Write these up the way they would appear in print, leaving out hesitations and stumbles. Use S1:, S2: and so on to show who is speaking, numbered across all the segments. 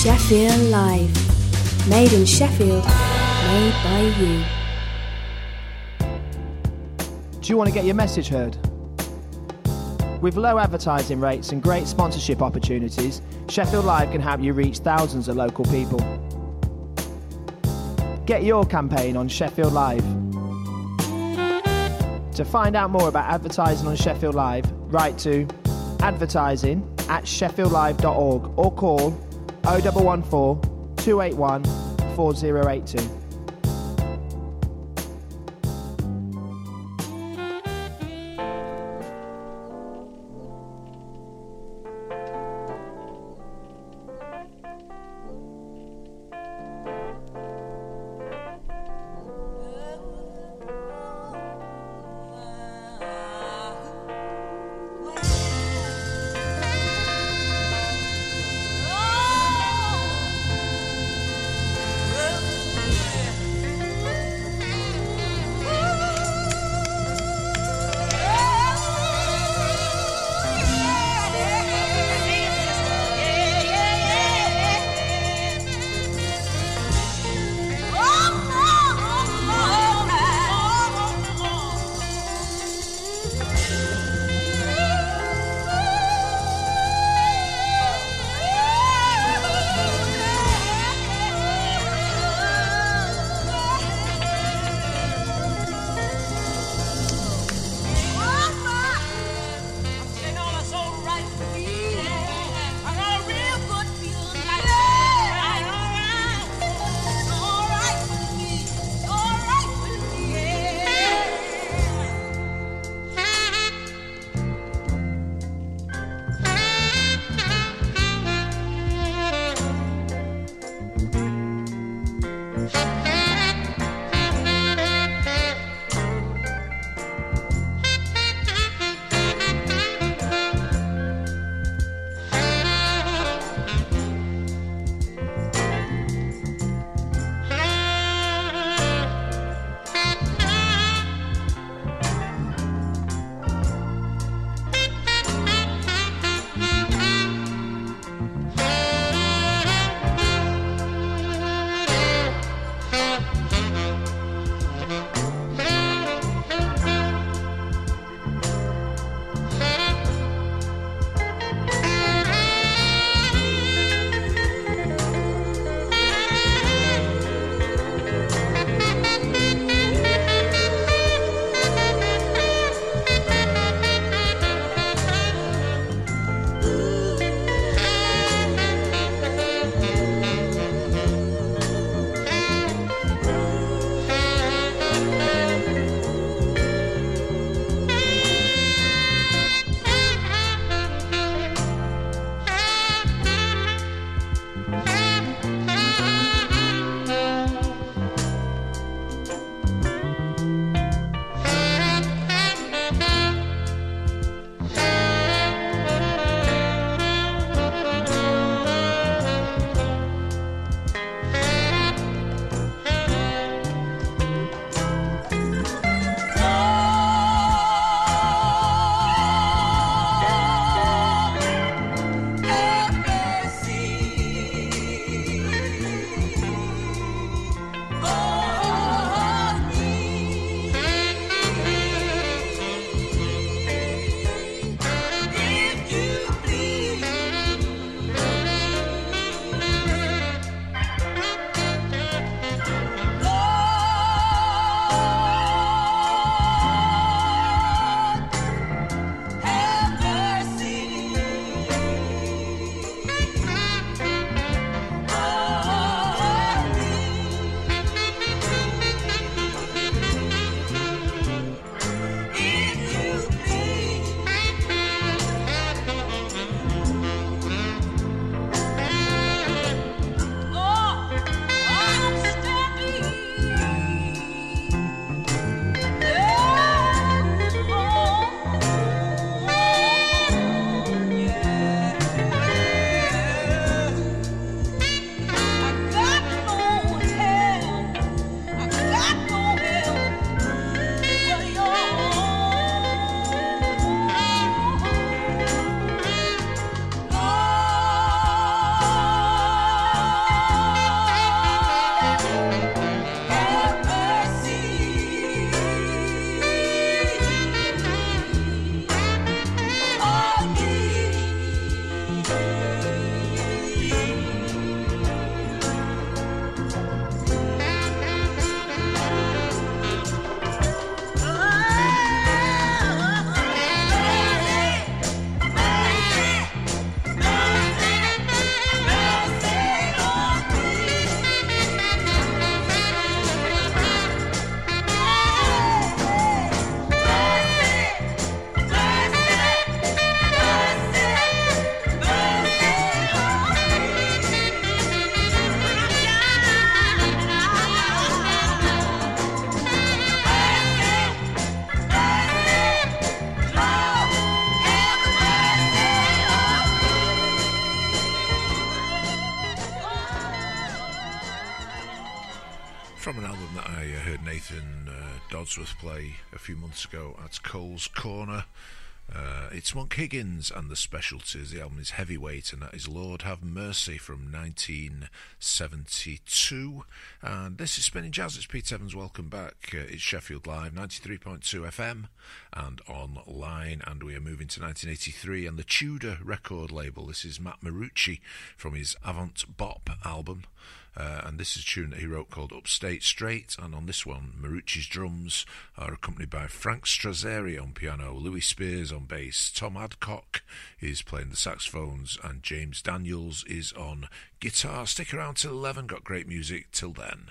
S1: Sheffield Live. Made in Sheffield, made by you.
S2: Do you want to get your message heard? With low advertising rates and great sponsorship opportunities, Sheffield Live can help you reach thousands of local people. Get your campaign on Sheffield Live. To find out more about advertising on Sheffield Live, write to advertising@sheffieldlive.org or call 0114 281 4082.
S3: From an album that I heard Nathan Dodsworth play a few months ago at Cole's Corner. It's Monk Higgins and the Specialties. The album is Heavyweight, and that is Lord Have Mercy from 1972. And this is Spinning Jazz. It's Pete Evans. Welcome back. It's Sheffield Live, 93.2 FM and online. And we are moving to 1983 and the Tudor record label. This is Matt Marucci from his Avant Bop album. And this is a tune that he wrote called Upstate Straight, and on this one, Marucci's drums are accompanied by Frank Strazzeri on piano, Louis Spears on bass, Tom Adcock is playing the saxophones, and James Daniels is on guitar. Stick around till 11, got great music till then.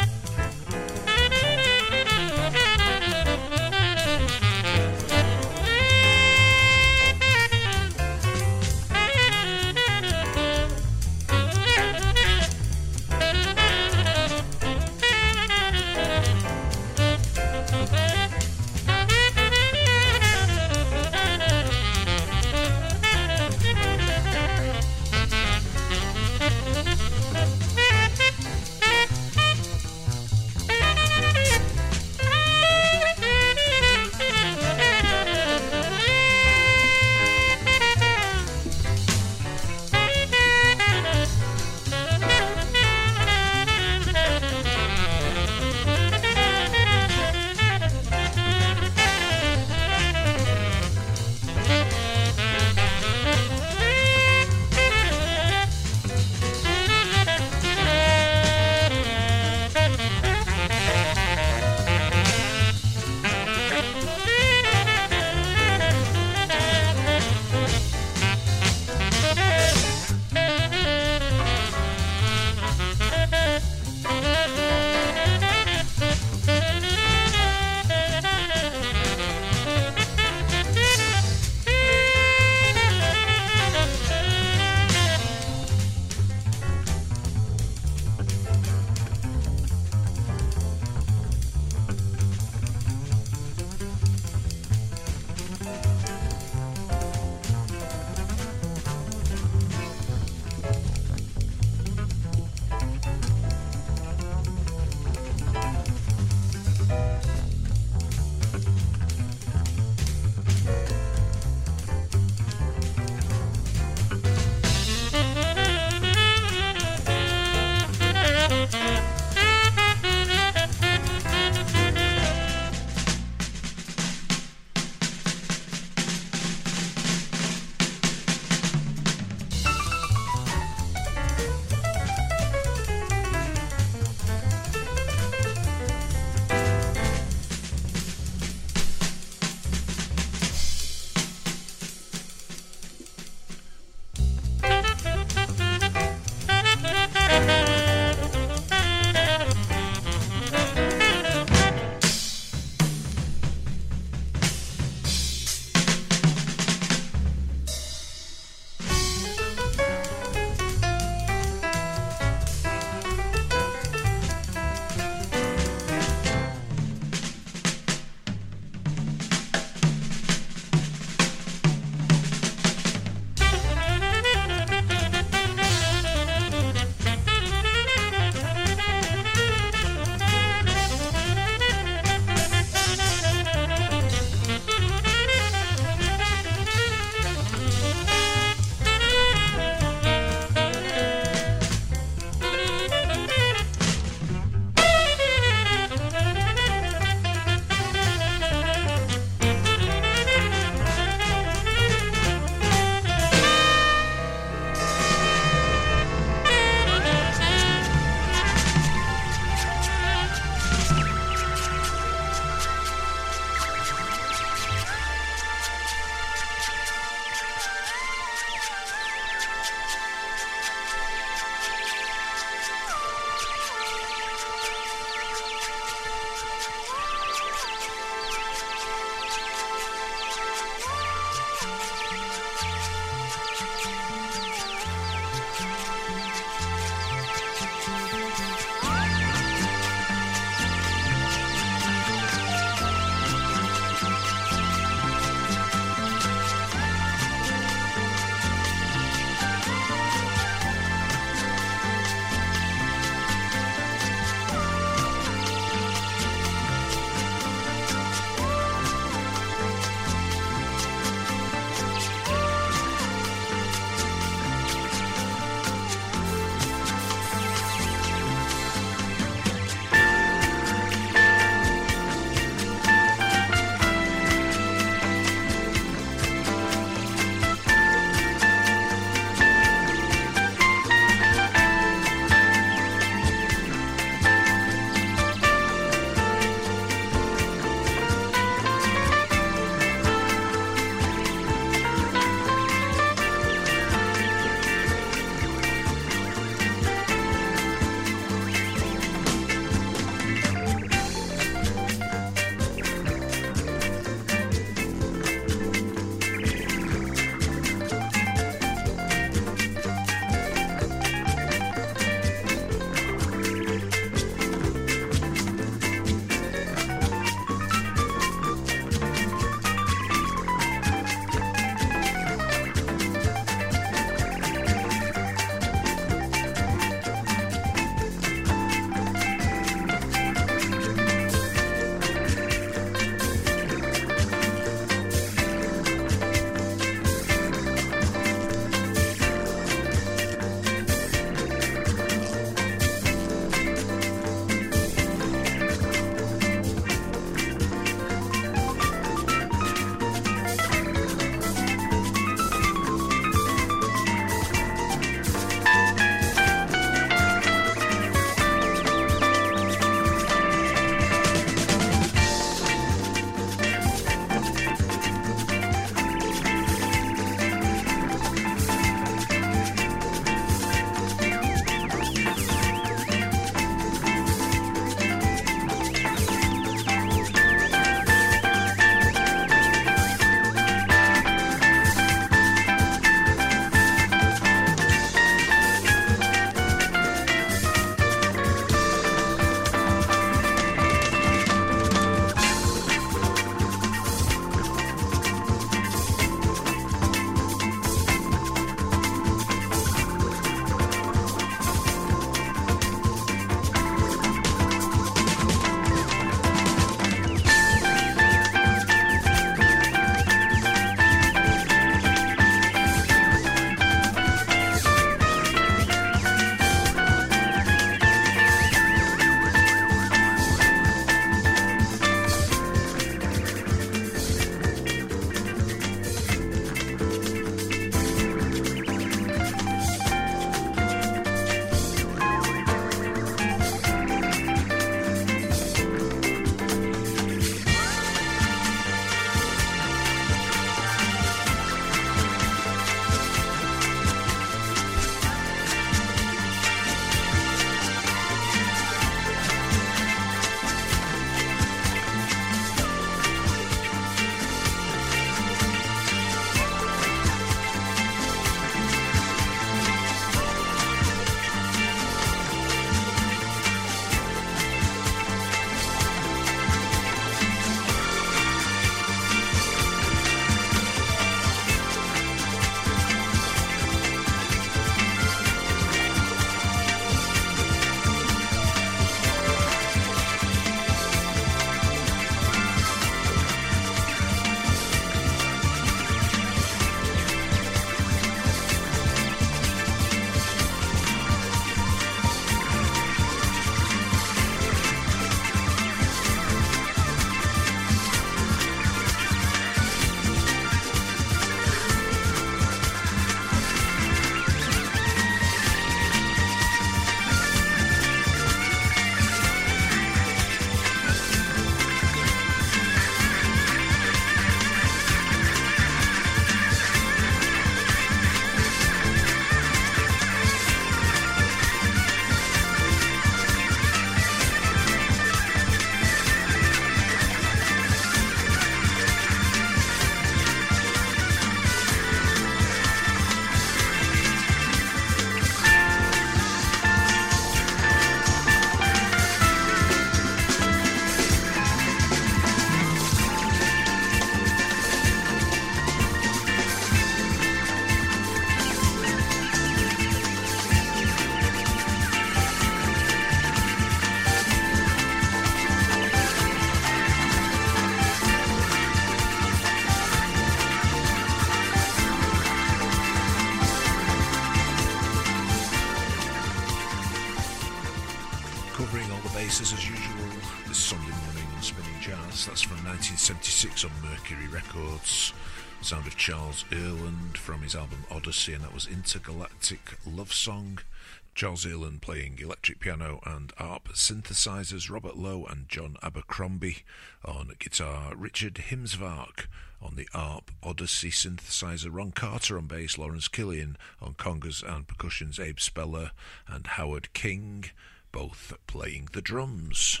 S3: 1976 on Mercury Records. Sound of Charles Earland from his album Odyssey, and that was Intergalactic Love Song. Charles Earland playing electric piano and ARP synthesizers, Robert Lowe and John Abercrombie on guitar, Richard Himsvark on the ARP Odyssey synthesizer, Ron Carter on bass, Lawrence Killian on congas and percussions, Abe Speller and Howard King both playing the drums.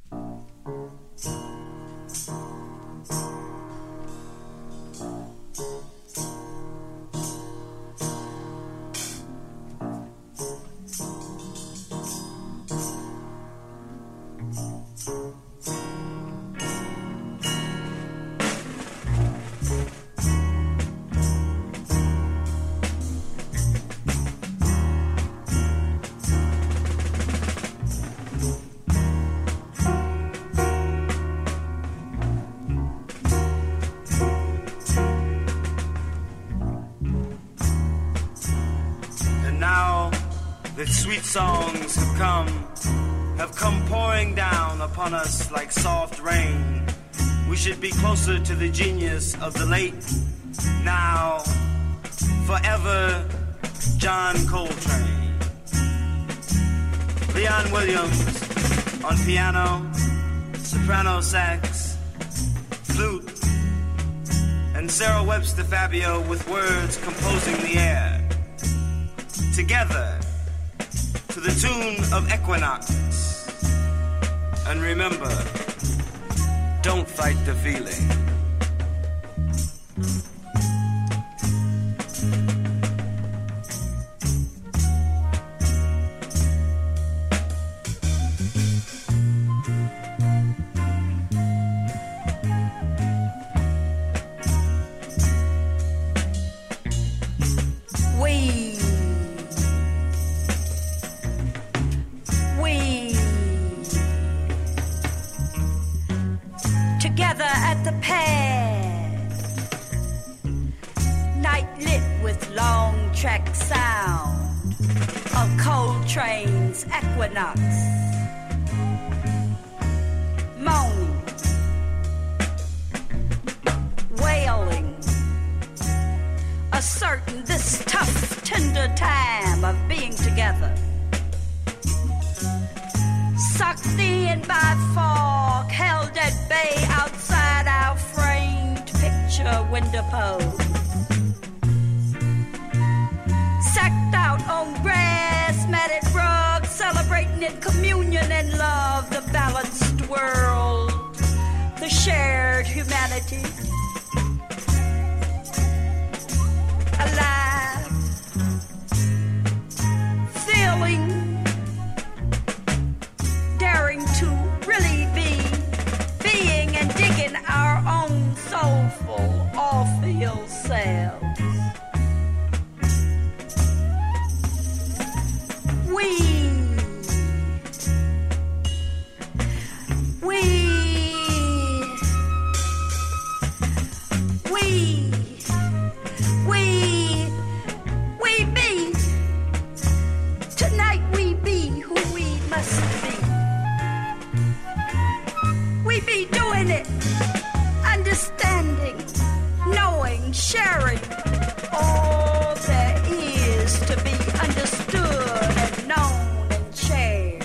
S4: Sweet songs have come pouring down upon us like soft rain. We should be closer to the genius of the late, now, forever, John Coltrane. Leon Williams on piano, soprano sax, flute, and Sarah Webster Fabio with words composing the air. Together, to the tune of Equinox. And remember, don't fight the feeling.
S5: Equinox, moaning, wailing, asserting this tough, tender time of being together. Sucked in by fog, held at bay outside our framed picture window pole. Sacked out on grass, matted rugs, celebrating in communion and love the balanced world, the shared humanity. Alive, feeling, daring to really be, being and digging our own soulful Orpheal selves. Sharing all there is to be understood and known and shared.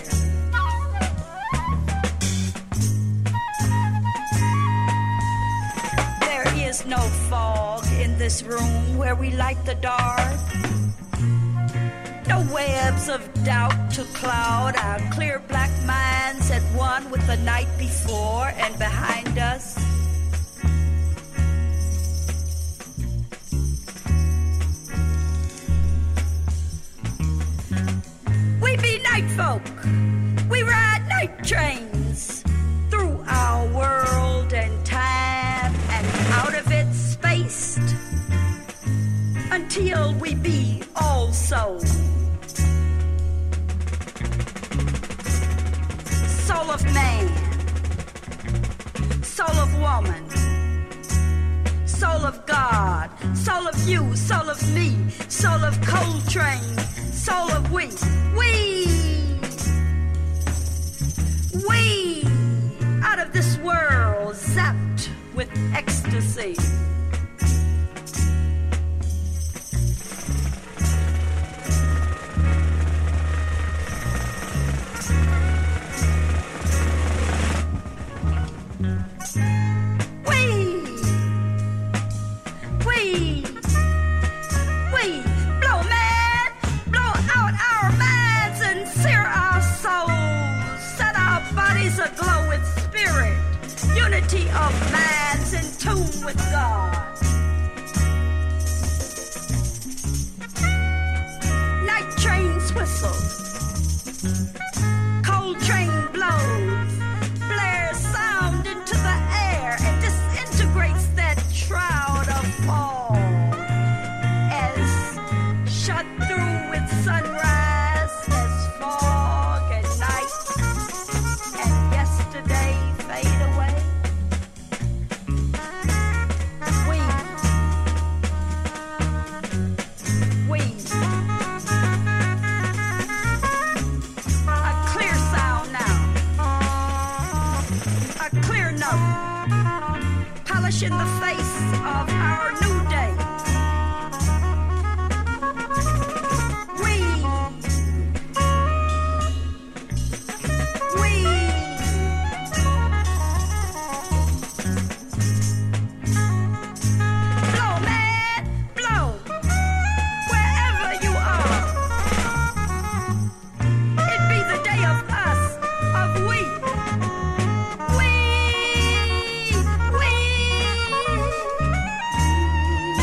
S5: There is no fog in this room where we light the dark. No webs of doubt to cloud our clear black minds at one with the night before and behind us. Night folk, we ride night trains through our world and time and out of it spaced until we be also soul of man, soul of woman, soul of God, soul of you, soul of me, soul of Coltrane, soul of we out of this world, zapped with ecstasy. Of minds in tune with God. Night trains whistle, cold train blows, blares sound into the air and disintegrates that shroud of fall as shut through with sunrise as fog and night and yesterday fade away. In the face of our new day. Blow, man, blow, wherever you are. It be the day of us, of we. We.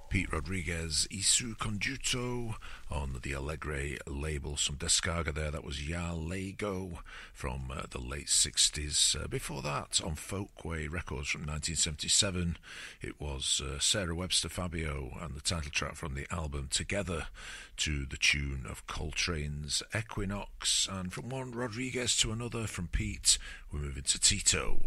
S3: Pete Rodriguez, Isu Conjuto on the Alegre label. Some descarga there. That was Ya Lego from the late 60s. Before that, on Folkway Records from 1977, it was Sarah Webster Fabio and the title track from the album Together, to the tune of Coltrane's Equinox. And from one Rodriguez to another, from Pete, we're moving to Tito.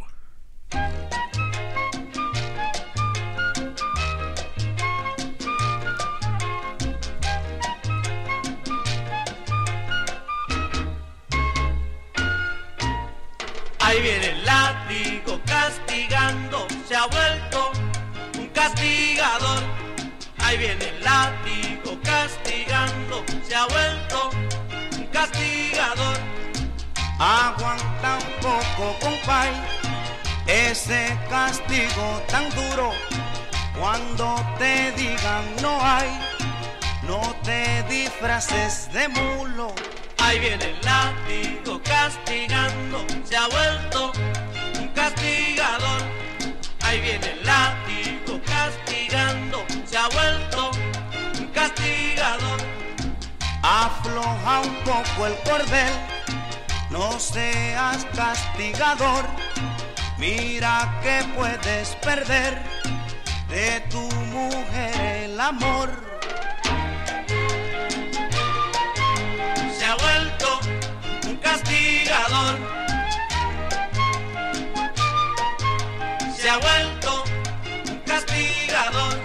S6: Ahí viene el látigo castigando, se ha vuelto un castigador. Ahí viene el látigo castigando, se ha vuelto un castigador.
S4: Aguanta un poco, compay, ese castigo tan duro. Cuando te digan no hay, no te disfraces de mulo.
S6: Ahí viene el látigo castigando, se ha vuelto un castigador. Ahí viene el látigo castigando, se ha vuelto un castigador.
S4: Afloja un poco el cordel, no seas castigador. Mira que puedes perder de tu mujer el amor.
S6: Se ha vuelto un castigador. Se ha vuelto un castigador.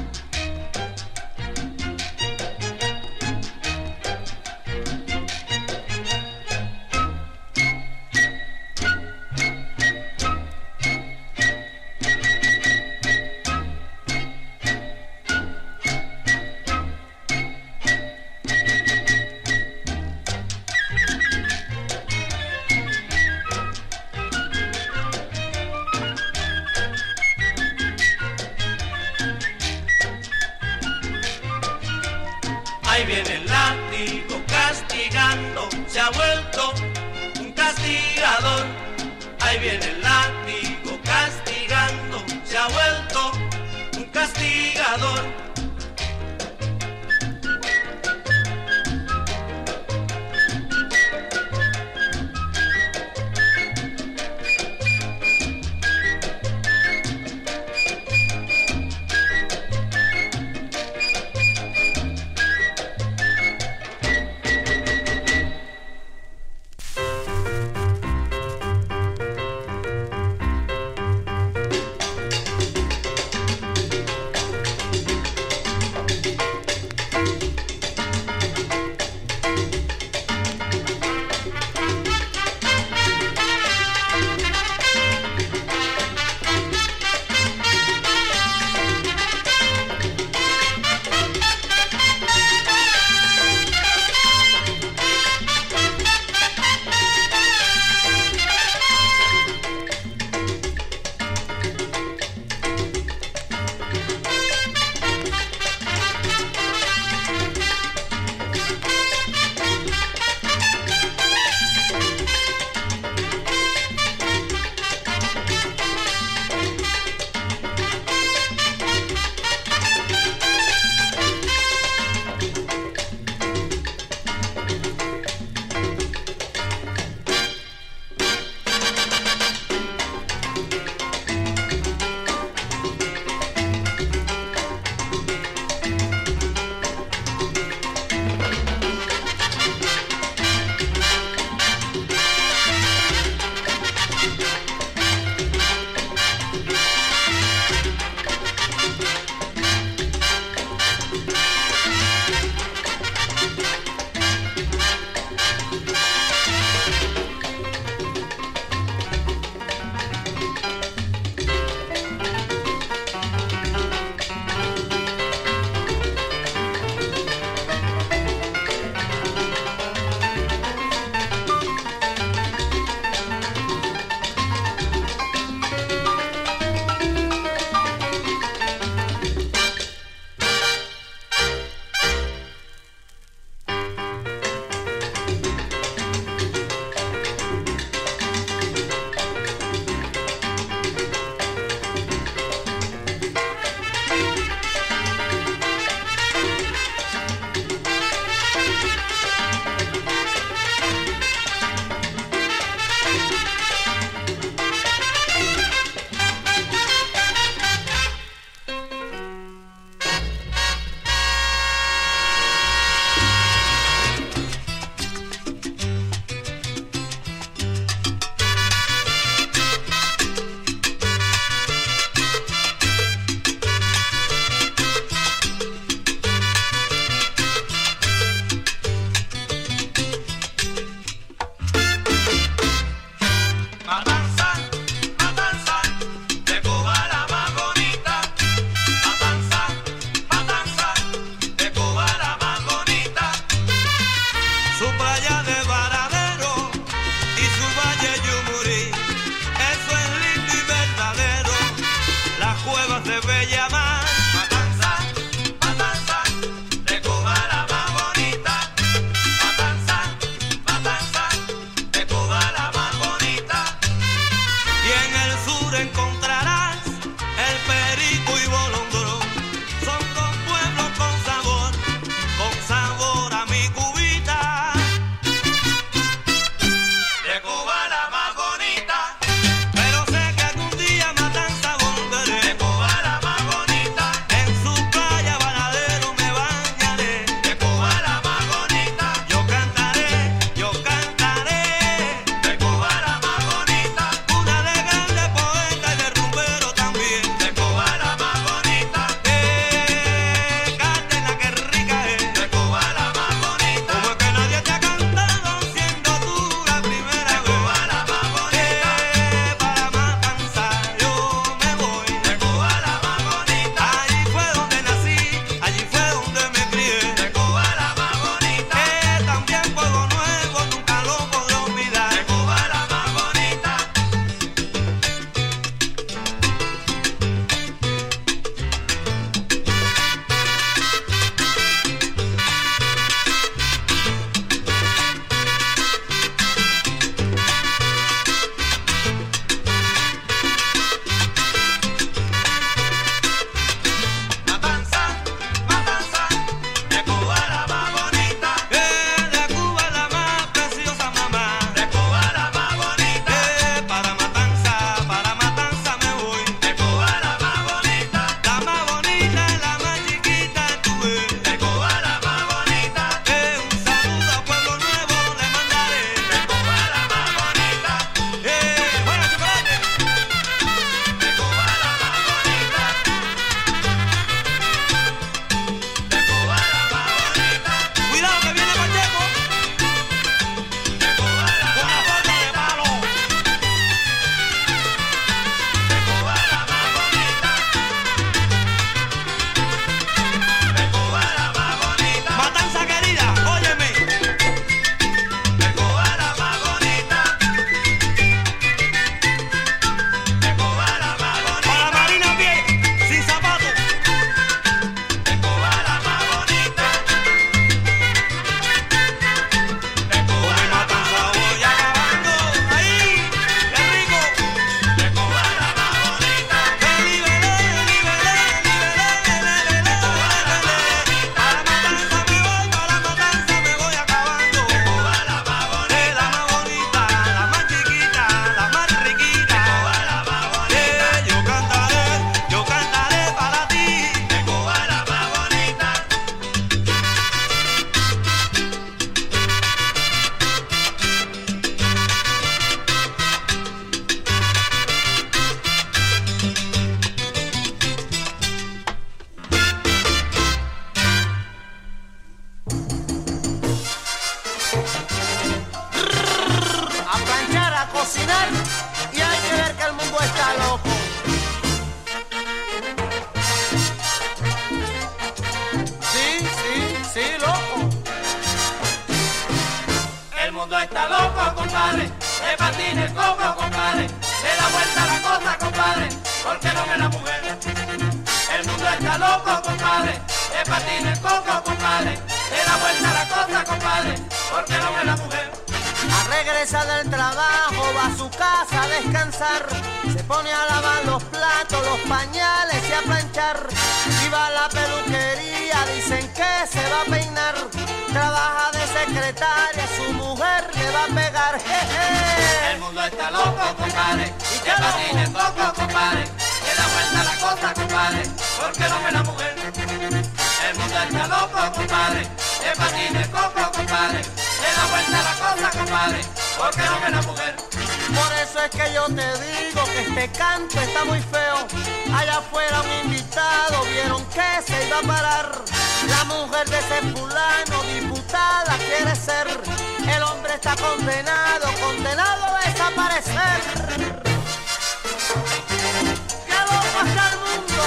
S6: Ahí viene el látigo castigando, se ha vuelto un castigador. Ahí viene el látigo castigando, se ha vuelto un castigador.
S7: caminar y hay que ver que el mundo está loco. Sí, loco.
S6: El mundo está loco, compadre, de patina el coco, compadre, se da vuelta la cosa, compadre, porque no me la mujer. El mundo está loco, compadre, de patina el coco, compadre, se da vuelta la cosa, compadre, porque no me la mujer.
S7: A regresar del trabajo va a su casa a descansar, se pone a lavar los platos, los pañales y a planchar, y va a la peluquería, dicen que se va a peinar, trabaja de secretaria, su mujer le va a pegar, jeje.
S6: El mundo está loco, compadre, y que patina el coco, compadre, que da vuelta la cosa, compadre, porque no me la mujer. El mundo está loco, compadre, que patina el coco, compadre, que da vuelta la cosa, compadre, porque no me la mujer.
S7: Por eso es que yo te digo que este canto está muy feo. Allá afuera un invitado vieron que se iba a parar. La mujer de ese fulano, diputada quiere ser. El hombre está condenado a desaparecer. ¡Qué loco está el mundo!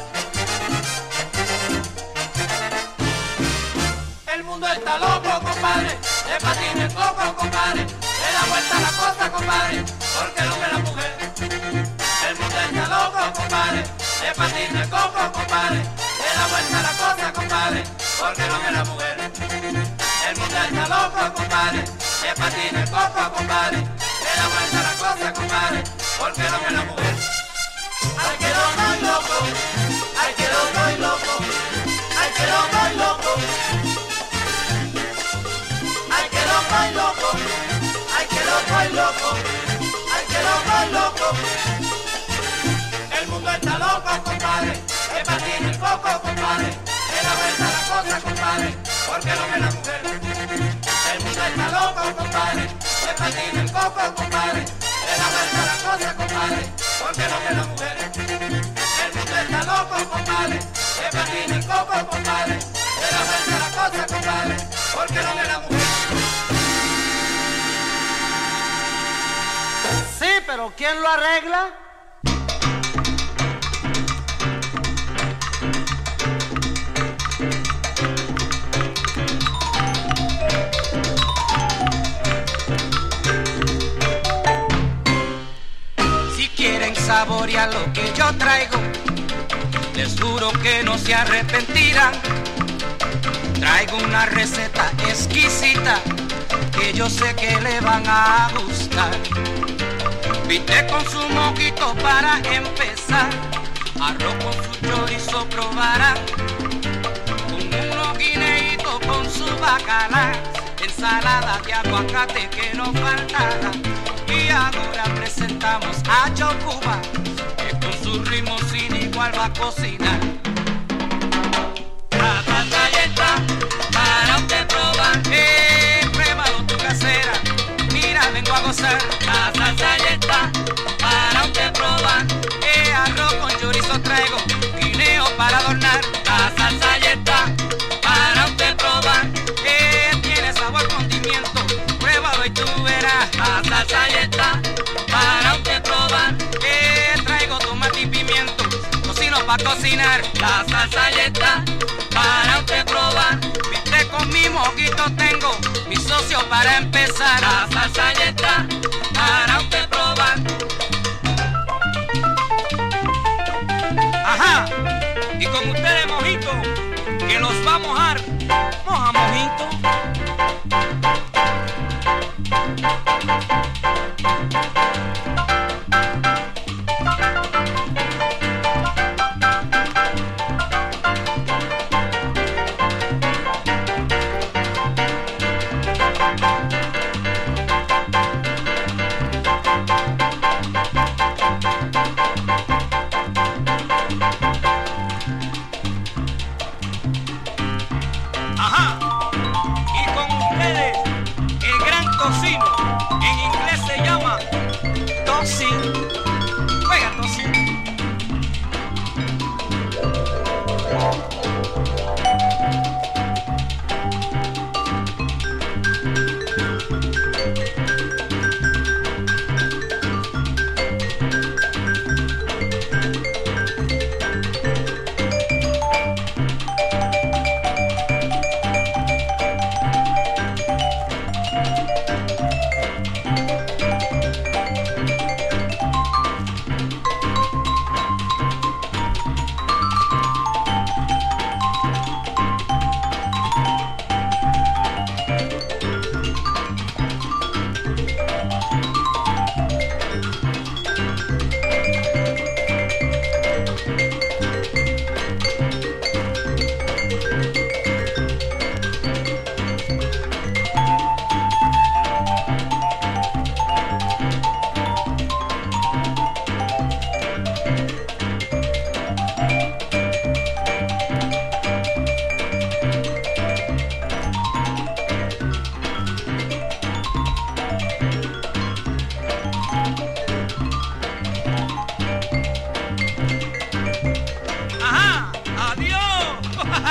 S6: El mundo está loco, compadre, de patina el coco, compadre, le da vuelta la cosa, compadre, porque no me la mujer. El mundo está loco, compadre, de patina el coco, compadre, le da vuelta la cosa, compadre, porque no me la mujer. El mundo está loco, compadre, de patina el coco, compadre, le da vuelta la cosa, compadre, porque no me la mujer. Ay, que loco y loco, ay, que loco y loco, ay, que loco y loco. Ay, que loco y loco, ay, que loco y loco, ay, que loco y loco. El mundo está loco, compadre, que patina el coco, compadre, que da vuelta la cosa, compadre, porque no me la mujer. El mundo está loco, compadre, que patina el coco, compadre, que da vuelta la cosa, compadre, porque no me la mujer. El mundo está loco, compadre, que patina el coco, compadre, que da vuelta la cosa, compadre, porque no me la mujer.
S7: Sí, pero ¿quién lo arregla?
S6: Si quieren saborear lo que yo traigo, les juro que no se arrepentirán. Traigo una receta exquisita que yo sé que le van a gustar. Viste con su moquito para empezar, arroz con su chorizo probará, con unos guineitos con su bacalá, ensalada de aguacate que no faltará. Y ahora presentamos a Chocuba, que con su ritmo sin igual va a cocinar. La salsa ya está para usted probar, pruébalo tu casera, mira vengo a gozar. La salsa ya está para usted probar, arroz con chorizo traigo, guineo para adornar. La salsa ya está para usted probar, tiene sabor condimiento, pruébalo y tú verás. La salsa ya está para usted probar, traigo tomate y pimiento, cocino para cocinar. La salsa ya está para usted probar, viste con mi moquito tengo mi socio para empezar. La salsa ya está para usted probar. Ajá, y con ustedes mojito, que los va a mojar. Moja mojito. Ajá, y con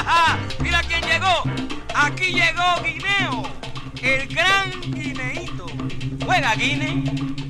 S6: Mira quién llegó. Aquí llegó Guineo, el gran Guineíto. Juega, Guine.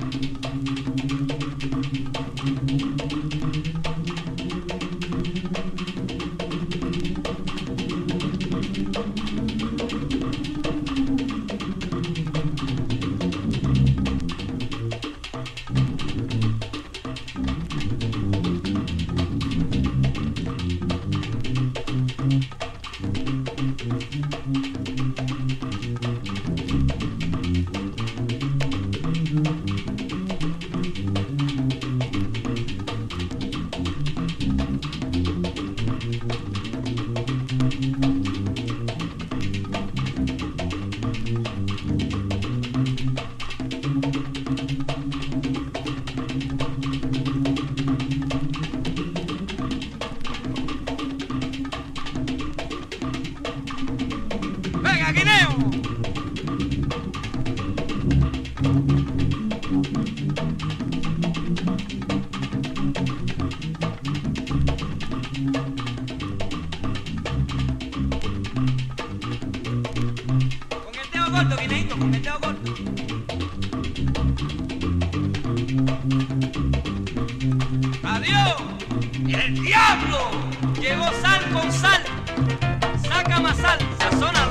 S6: ¡Adiós! ¡El diablo! Llegó sal con sal. Saca más sal, sazónalo.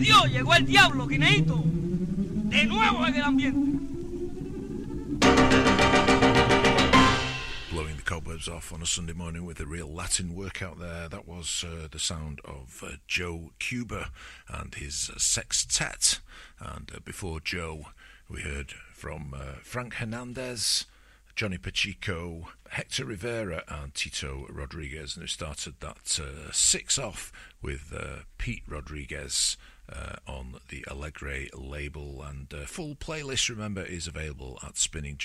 S6: Adiós, llegó el diablo, Guineito. De nuevo en el ambiente.
S3: Blowing the cobwebs off on a Sunday morning with a real Latin workout there. That was the sound of Joe Cuba and his sextet. And before Joe, we heard from Frank Hernandez, Johnny Pacheco, Hector Rivera and Tito Rodriguez. And we started that 6 off with Pete Rodriguez on the Alegre label. And full playlist, remember, is available at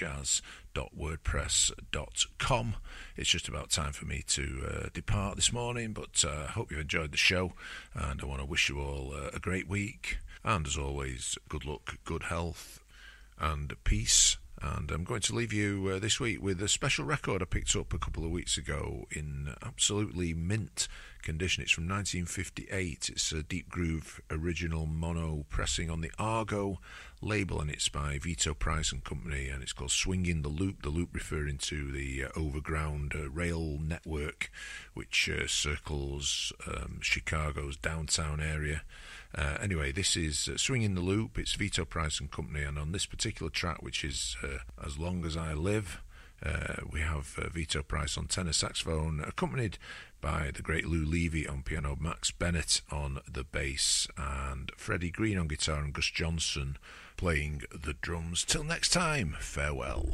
S3: spinningjazz.wordpress.com. It's just about time for me to depart this morning, but I hope you've enjoyed the show, and I want to wish you all a great week. And as always, good luck, good health and peace. And I'm going to leave you this week with a special record I picked up a couple of weeks ago in absolutely mint condition. It's from 1958. It's a deep groove original mono pressing on the Argo label, and it's by Vito Price and Company, and it's called Swinging the Loop referring to the overground rail network which circles Chicago's downtown area. Anyway, this is Swinging the Loop. It's Vito Price and Company, and on this particular track, which is As Long As I Live, we have Vito Price on tenor saxophone, accompanied by the great Lou Levy on piano, Max Bennett on the bass, and Freddie Green on guitar, and Gus Johnson playing the drums. Till next time, farewell.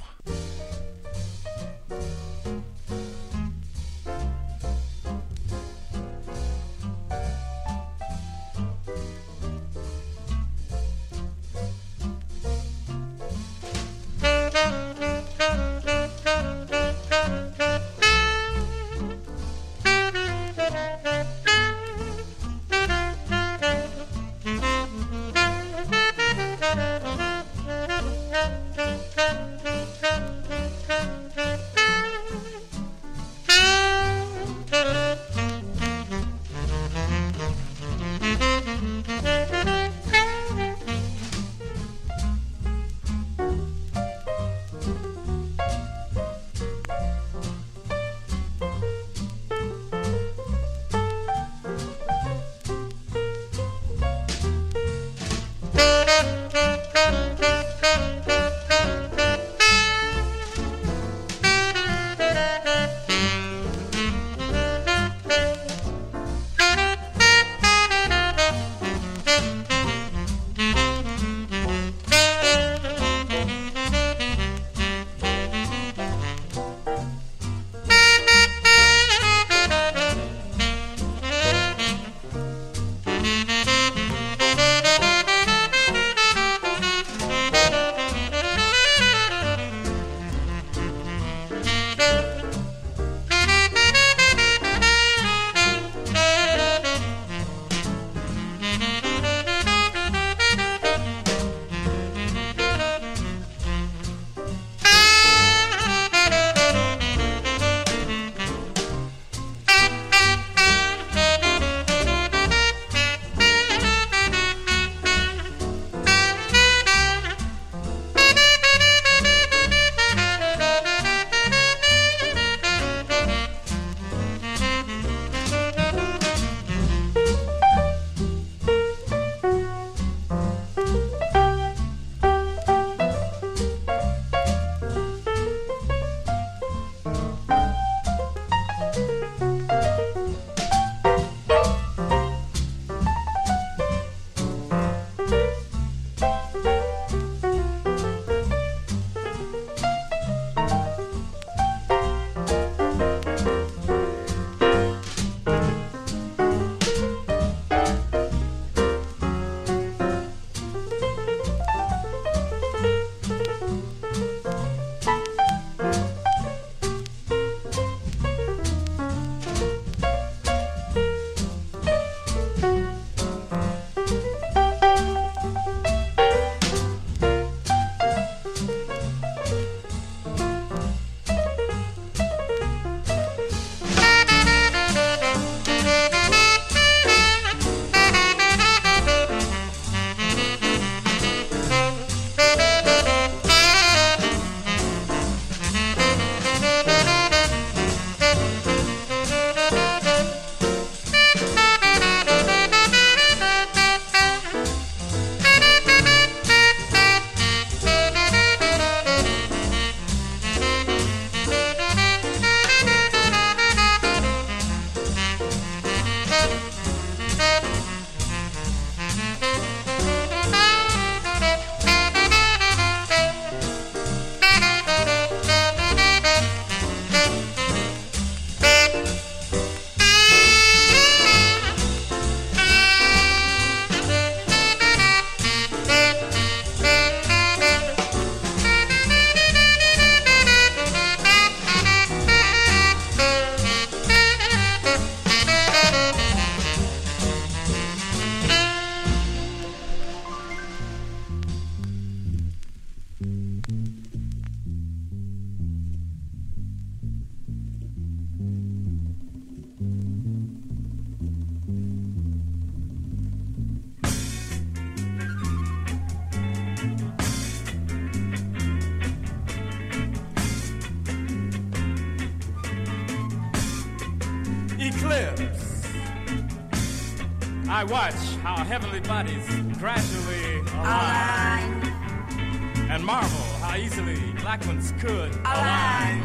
S8: I watch how heavenly bodies gradually align, and marvel how easily black ones could align,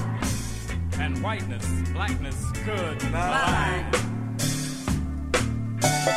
S8: and whiteness, blackness could align.